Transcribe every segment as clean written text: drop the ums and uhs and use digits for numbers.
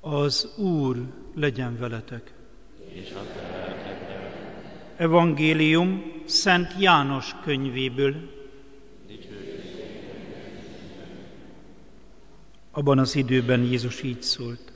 Az Úr legyen veletek. És a te lelkedben. Evangélium Szent János könyvéből. Abban az időben Jézus így szólt.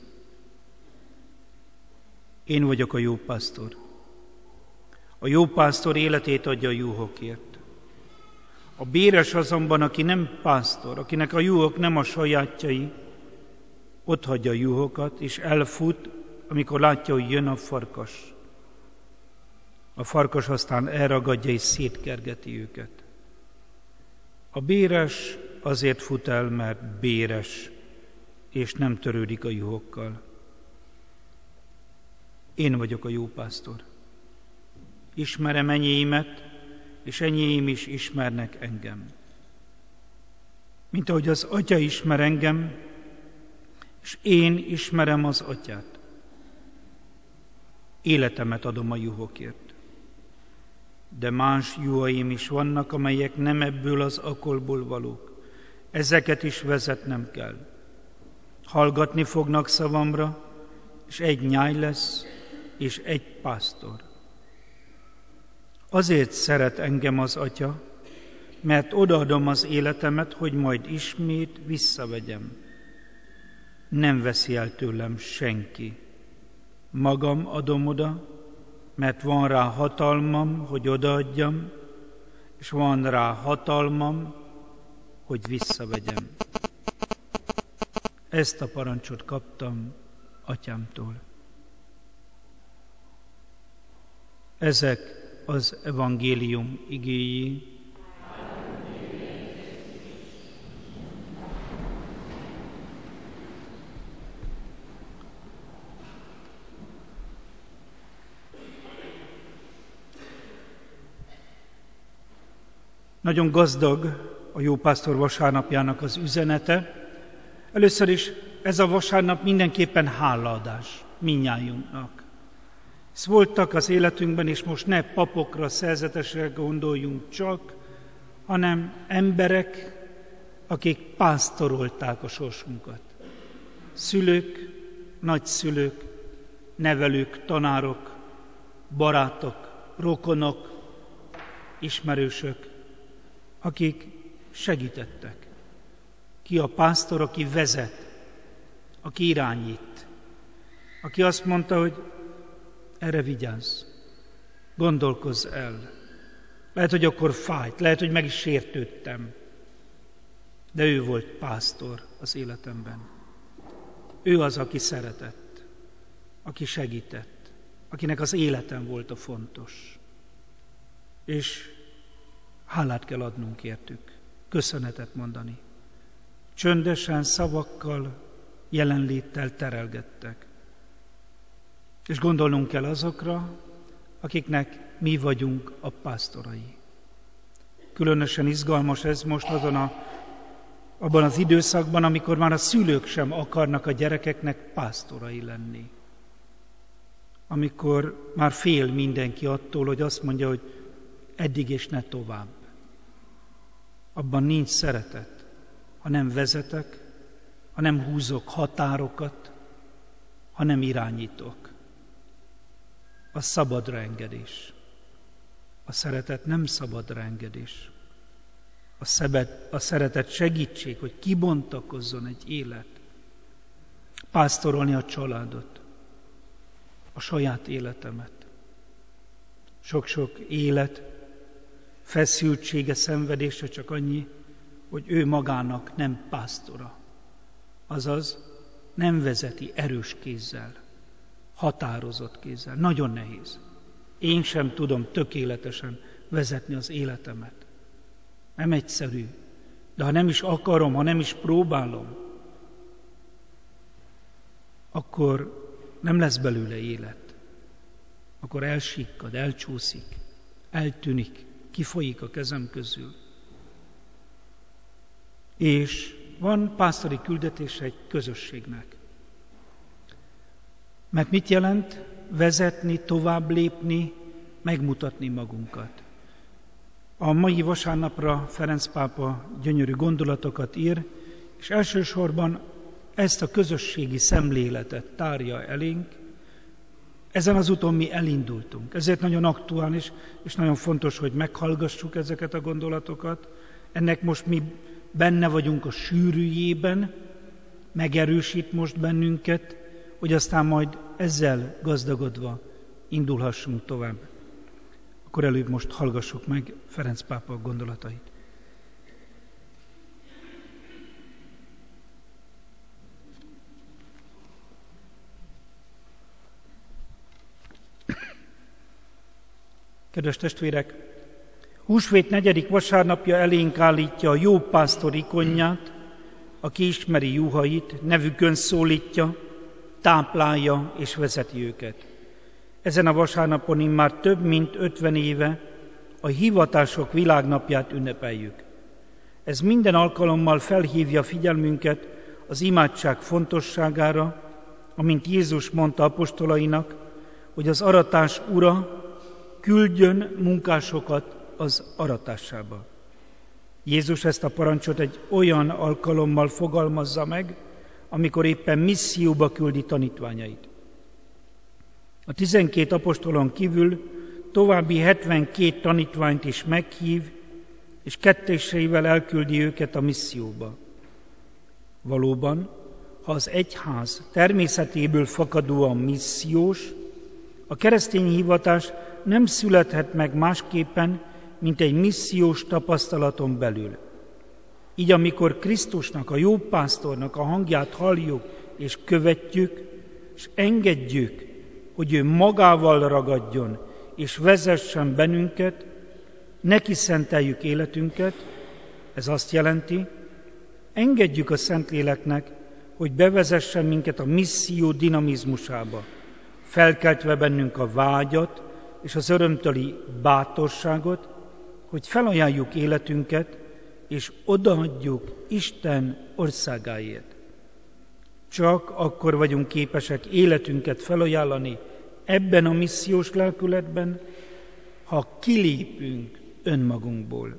Én vagyok a jó pásztor. A jó pásztor életét adja a juhokért. A béres azonban, aki nem pásztor, akinek a juhok nem a sajátjai, otthagyja a juhokat, és elfut, amikor látja, hogy jön a farkas. A farkas aztán elragadja és szétkergeti őket. A béres azért fut el, mert béres, és nem törődik a juhokkal. Én vagyok a jó pásztor. Ismerem enyéimet, és enyéim is ismernek engem. Mint ahogy az Atya ismer engem, és én ismerem az Atyát. Életemet adom a juhokért. De más juhaim is vannak, amelyek nem ebből az akolból valók. Ezeket is vezetnem kell. Hallgatni fognak szavamra, és egy nyáj lesz, és egy pásztor. Azért szeret engem az Atya, mert odaadom az életemet, hogy majd ismét visszavegyem. Nem veszi el tőlem senki. Magam adom oda, mert van rá hatalmam, hogy odaadjam, és van rá hatalmam, hogy visszavegyem. Ezt a parancsot kaptam Atyámtól. Ezek az evangélium igéi. Nagyon gazdag a jó pásztor vasárnapjának az üzenete. Először is ez a vasárnap mindenképpen hálaadás mindnyájunknak. Ez voltak az életünkben, és most ne papokra, szerzetesekre gondoljunk csak, hanem emberek, akik pásztorolták a sorsunkat. Szülők, nagyszülők, nevelők, tanárok, barátok, rokonok, ismerősök, akik segítettek. Ki a pásztor, aki vezet, aki irányít, aki azt mondta, hogy erre vigyázz, gondolkozz el. Lehet, hogy akkor fájt, lehet, hogy meg is sértődtem, de ő volt pásztor az életemben. Ő az, aki szeretett, aki segített, akinek az életem volt a fontos. És hálát kell adnunk értük, köszönetet mondani. Csöndesen, szavakkal, jelenléttel terelgettek. És gondolnunk kell azokra, akiknek mi vagyunk a pásztorai. Különösen izgalmas ez most abban az időszakban, amikor már a szülők sem akarnak a gyerekeknek pásztorai lenni. Amikor már fél mindenki attól, hogy azt mondja, hogy eddig és ne tovább. Abban nincs szeretet, ha nem vezetek, ha nem húzok határokat, ha nem irányítok. A szabadra engedés. A szeretet nem szabadra engedés. A szeretet segítség, hogy kibontakozzon egy élet. Pásztorolni a családot, a saját életemet. Sok-sok élet feszültsége, szenvedése csak annyi, hogy ő magának nem pásztora. Azaz nem vezeti erős kézzel, határozott kézzel. Nagyon nehéz. Én sem tudom tökéletesen vezetni az életemet. Nem egyszerű. De ha nem is akarom, ha nem is próbálom, akkor nem lesz belőle élet. Akkor elsikkad, elcsúszik, eltűnik, kifolyik a kezem közül. És van pásztori küldetése egy közösségnek. Mert mit jelent vezetni, tovább lépni, megmutatni magunkat? A mai vasárnapra Ferenc pápa gyönyörű gondolatokat ír, és elsősorban ezt a közösségi szemléletet tárja elénk. Ezen az úton mi elindultunk. Ezért nagyon aktuális és nagyon fontos, hogy meghallgassuk ezeket a gondolatokat. Ennek most mi benne vagyunk a sűrűjében, megerősít most bennünket, hogy aztán majd ezzel gazdagodva indulhassunk tovább. Akkor előbb most hallgassuk meg Ferenc pápa gondolatait. Kedves testvérek, húsvét 4. vasárnapja elénk állítja a jó pásztor ikonját, aki ismeri juhait, nevükön szólítja, táplálja és vezeti őket. Ezen a vasárnapon immár több mint 50 éve a hivatások világnapját ünnepeljük. Ez minden alkalommal felhívja figyelmünket az imádság fontosságára, amint Jézus mondta apostolainak, hogy az aratás ura küldjön munkásokat az aratásába. Jézus ezt a parancsot egy olyan alkalommal fogalmazza meg, amikor éppen misszióba küldi tanítványait. A 12 apostolon kívül további 72 tanítványt is meghív, és kettéseivel elküldi őket a misszióba. Valóban, ha az egyház természetéből fakadóan missziós, a keresztény hivatás nem születhet meg másképpen, mint egy missziós tapasztalaton belül. Így amikor Krisztusnak, a jó pásztornak a hangját halljuk és követjük, és engedjük, hogy ő magával ragadjon és vezessen bennünket, neki szenteljük életünket, ez azt jelenti, engedjük a Szentléleknek, hogy bevezessen minket a misszió dinamizmusába, felkeltve bennünk a vágyat és az örömteli bátorságot, hogy felajánljuk életünket, és odaadjuk Isten országáért. Csak akkor vagyunk képesek életünket felajánlani ebben a missziós lelkületben, ha kilépünk önmagunkból.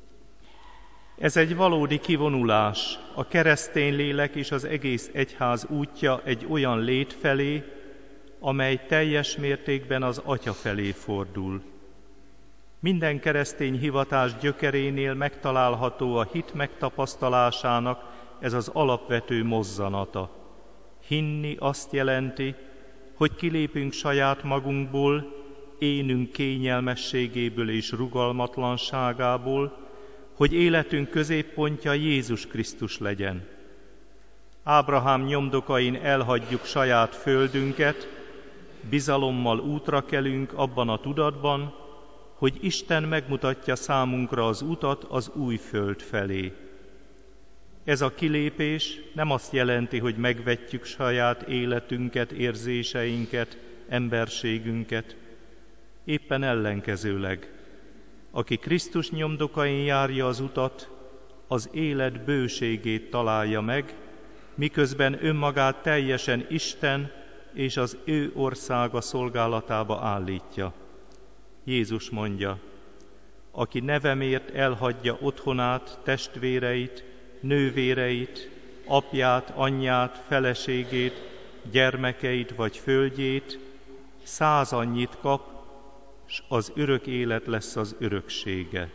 Ez egy valódi kivonulás, a keresztény lélek és az egész egyház útja egy olyan lét felé, amely teljes mértékben az Atya felé fordul. Minden keresztény hivatás gyökerénél megtalálható a hit megtapasztalásának ez az alapvető mozzanata. Hinni azt jelenti, hogy kilépünk saját magunkból, énünk kényelmességéből és rugalmatlanságából, hogy életünk középpontja Jézus Krisztus legyen. Ábrahám nyomdokain elhagyjuk saját földünket, bizalommal útra kelünk abban a tudatban, hogy Isten megmutatja számunkra az utat az új föld felé. Ez a kilépés nem azt jelenti, hogy megvetjük saját életünket, érzéseinket, emberségünket. Éppen ellenkezőleg, aki Krisztus nyomdokain járja az utat, az élet bőségét találja meg, miközben önmagát teljesen Isten és az ő országa szolgálatába állítja. Jézus mondja, aki nevemért elhagyja otthonát, testvéreit, nővéreit, apját, anyját, feleségét, gyermekeit vagy földjét, 100 annyit kap, s az örök élet lesz az öröksége.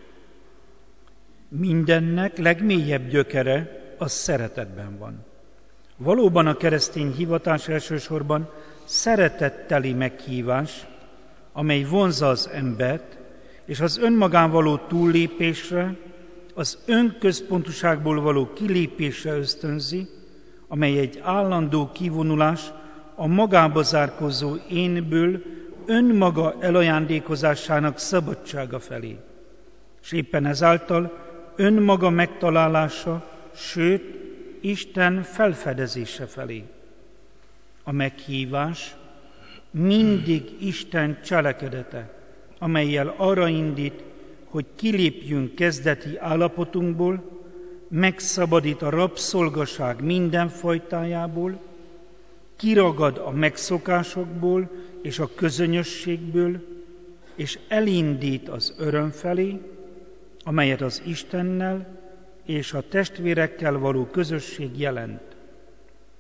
Mindennek legmélyebb gyökere a szeretetben van. Valóban a keresztény hivatás elsősorban szeretetteli meghívás, amely vonzza az embert, és az önmagán való túllépésre, az önközpontúságból való kilépésre ösztönzi, amely egy állandó kivonulás a magába zárkózó énből önmaga elajándékozásának szabadsága felé. És éppen ezáltal önmaga megtalálása, sőt, Isten felfedezése felé. A meghívás mindig Isten cselekedete, amellyel arra indít, hogy kilépjünk kezdeti állapotunkból, megszabadít a rabszolgaság minden fajtájából, kiragad a megszokásokból és a közönyösségből, és elindít az öröm felé, amelyet az Istennel és a testvérekkel való közösség jelent.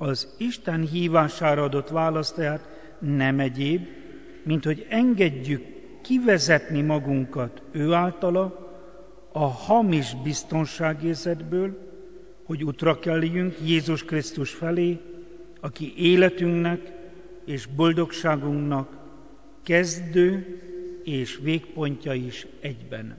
Az Isten hívására adott válasz tehát nem egyéb, mint hogy engedjük kivezetni magunkat ő általa a hamis biztonságérzetből, hogy útra kelljünk Jézus Krisztus felé, aki életünknek és boldogságunknak kezdő és végpontja is egyben.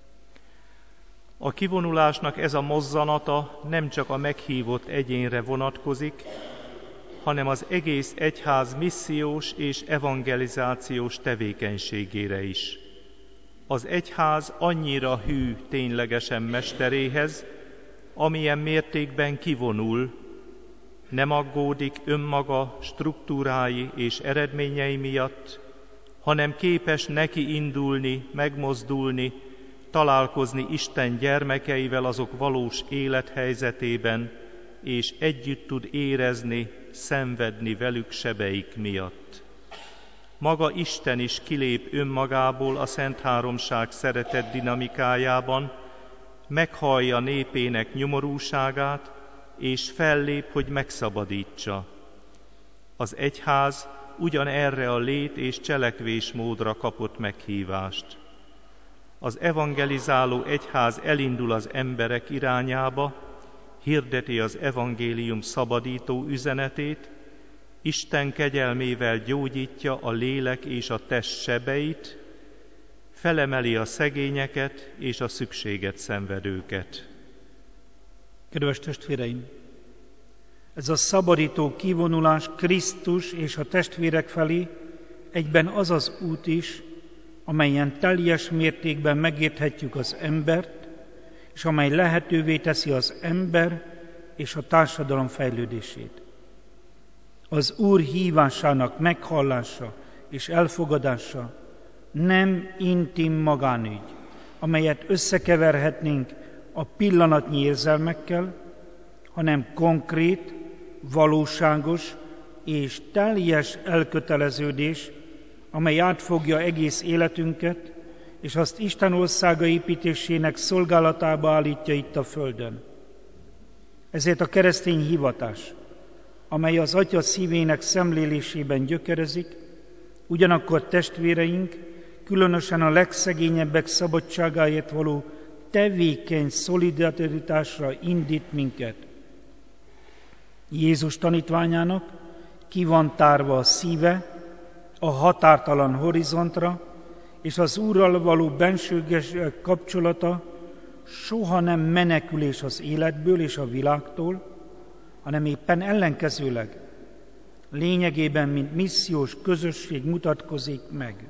A kivonulásnak ez a mozzanata nem csak a meghívott egyénre vonatkozik, hanem az egész egyház missziós és evangelizációs tevékenységére is. Az egyház annyira hű ténylegesen mesteréhez, amilyen mértékben kivonul, nem aggódik önmaga struktúrái és eredményei miatt, hanem képes neki indulni, megmozdulni, találkozni Isten gyermekeivel azok valós élethelyzetében, és együtt tud érezni, szenvedni velük sebeik miatt. Maga Isten is kilép önmagából a Szent Háromság szeretet dinamikájában, meghallja népének nyomorúságát, és fellép, hogy megszabadítsa. Az egyház ugyanerre a lét- és cselekvésmódra kapott meghívást. Az evangelizáló egyház elindul az emberek irányába, hirdeti az evangélium szabadító üzenetét, Isten kegyelmével gyógyítja a lélek és a test sebeit, felemeli a szegényeket és a szükséget szenvedőket. Kedves testvéreim! Ez a szabadító kivonulás Krisztus és a testvérek felé egyben az az út is, amelyen teljes mértékben megérthetjük az embert, és amely lehetővé teszi az ember és a társadalom fejlődését. Az Úr hívásának meghallása és elfogadása nem intim magánügy, amelyet összekeverhetnénk a pillanatnyi érzelmekkel, hanem konkrét, valóságos és teljes elköteleződés, amely átfogja egész életünket, és azt Isten országa építésének szolgálatába állítja itt a földön. Ezért a keresztény hivatás, amely az Atya szívének szemlélésében gyökerezik, ugyanakkor testvéreink, különösen a legszegényebbek szabadságáért való tevékeny szolidaritásra indít minket. Jézus tanítványának ki van tárva a szíve a határtalan horizontra, és az Úrral való bensőges kapcsolata soha nem menekülés az életből és a világtól, hanem éppen ellenkezőleg lényegében, mint missziós közösség mutatkozik meg.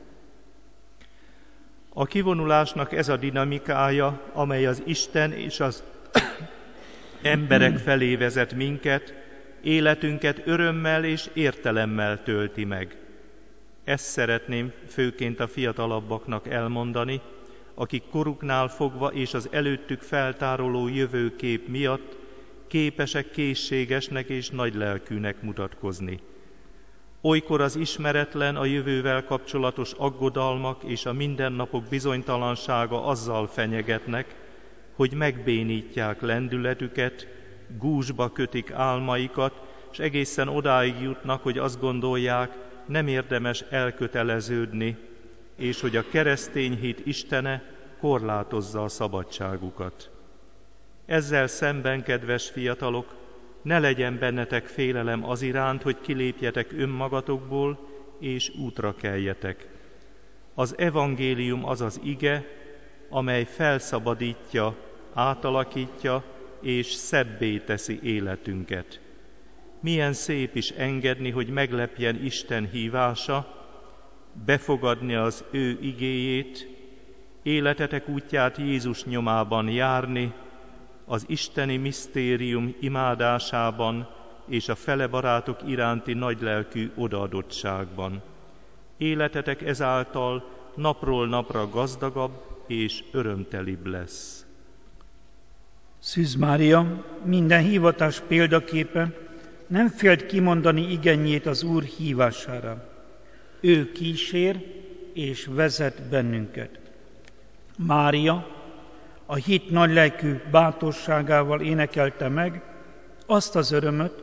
A kivonulásnak ez a dinamikája, amely az Isten és az emberek felé vezet minket, életünket örömmel és értelemmel tölti meg. Ezt szeretném főként a fiatalabbaknak elmondani, akik koruknál fogva és az előttük feltároló jövőkép miatt képesek készségesnek és nagylelkűnek mutatkozni. Olykor az ismeretlen, a jövővel kapcsolatos aggodalmak és a mindennapok bizonytalansága azzal fenyegetnek, hogy megbénítják lendületüket, gúzsba kötik álmaikat, és egészen odáig jutnak, hogy azt gondolják, nem érdemes elköteleződni, és hogy a keresztény hit Istene korlátozza a szabadságukat. Ezzel szemben, kedves fiatalok, ne legyen bennetek félelem az iránt, hogy kilépjetek önmagatokból, és útra keljetek. Az evangélium az az ige, amely felszabadítja, átalakítja és szebbé teszi életünket. Milyen szép is engedni, hogy meglepjen Isten hívása, befogadni az ő igéjét, életetek útját Jézus nyomában járni, az isteni misztérium imádásában és a fele barátok iránti nagylelkű odaadottságban. Életetek ezáltal napról napra gazdagabb és örömtelibb lesz. Szűz Mária minden hivatás példaképe nem félt kimondani igennjét az Úr hívására. Ő kísér és vezet bennünket. Mária a hit nagylelkű bátorságával énekelte meg azt az örömöt,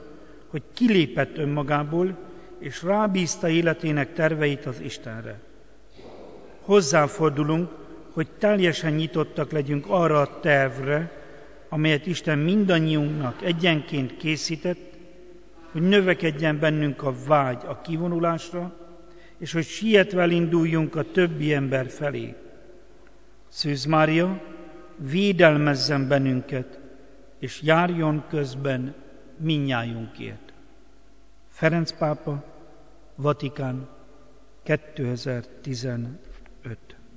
hogy kilépett önmagából, és rábízta életének terveit az Istenre. Hozzáfordulunk, hogy teljesen nyitottak legyünk arra a tervre, amelyet Isten mindannyiunknak egyenként készített, hogy növekedjen bennünk a vágy a kivonulásra, és hogy sietve induljunk a többi ember felé. Szűz Mária, védelmezzen bennünket, és járjon közben mindnyájunkért. Ferenc pápa, Vatikán, 2015.